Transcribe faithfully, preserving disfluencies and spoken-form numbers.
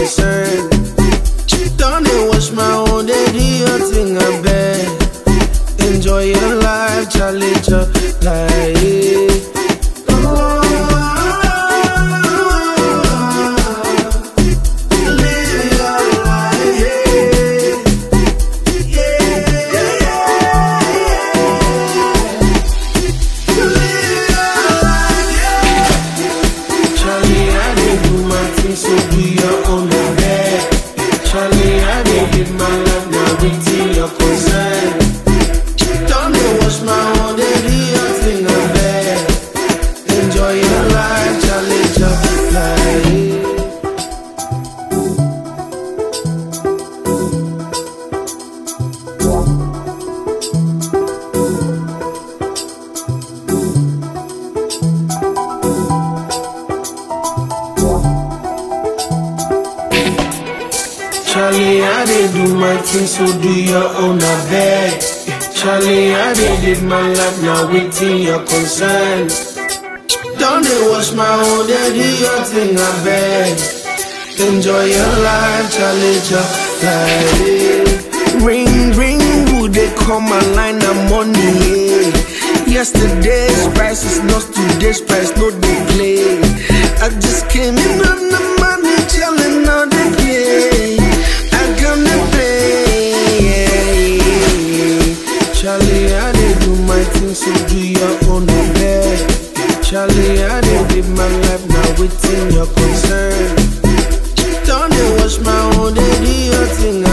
concern. Don't they wash my own, they do your thing, I bet. Enjoy your life, challenge your life. So do your own bed. Charlie, I did give my love, now waiting your concern. Don't they wash my own, they do your thing, I bet. Enjoy your life, Charlie, just life. Charlie, I did do my thing, so do your own, I beg. Charlie, I did live my life, now waiting your concerns. Don't they wash my own, they do your thing, I beg. Enjoy your life, Charlie, just like. Ring, ring, would they call my line of money, yeah. Yesterday's price is not today's price, no they play. I just came in on the money, chillin' on the play. Charlie, I did do my thing, so do your own bed. Charlie, I did live my life, now waiting your concern. Don't they wash my own, they do your thing.